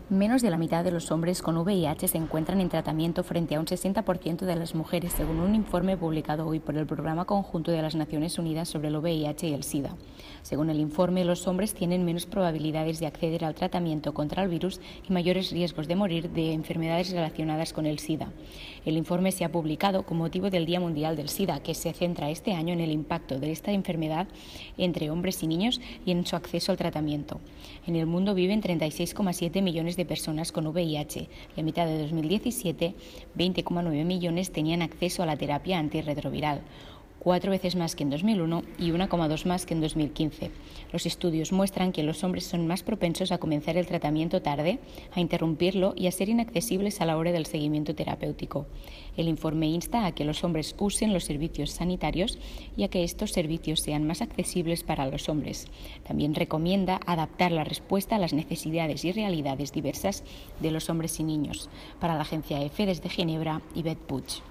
Menos de la mitad de los hombres con VIH se encuentran en tratamiento frente a un 60% de las mujeres, según un informe publicado hoy por el Programa Conjunto de las Naciones Unidas sobre el VIH y el SIDA. Según el informe, los hombres tienen menos probabilidades de acceder al tratamiento contra el virus y mayores riesgos de morir de enfermedades relacionadas con el SIDA. El informe se ha publicado con motivo del Día Mundial del SIDA, que se centra este año en el impacto de esta enfermedad entre hombres y niños y en su acceso al tratamiento. En el mundo viven 36,7 millones de personas con VIH y a mitad de 2017, 20,9 millones tenían acceso a la terapia antirretroviral, 4 veces más que en 2001 y 1,2 más que en 2015. Los estudios muestran que los hombres son más propensos a comenzar el tratamiento tarde, a interrumpirlo y a ser inaccesibles a la hora del seguimiento terapéutico. El informe insta a que los hombres usen los servicios sanitarios y a que estos servicios sean más accesibles para los hombres. También recomienda adaptar la respuesta a las necesidades y realidades diversas de los hombres y niños. Para la agencia EFE desde Ginebra, Yvette Puig.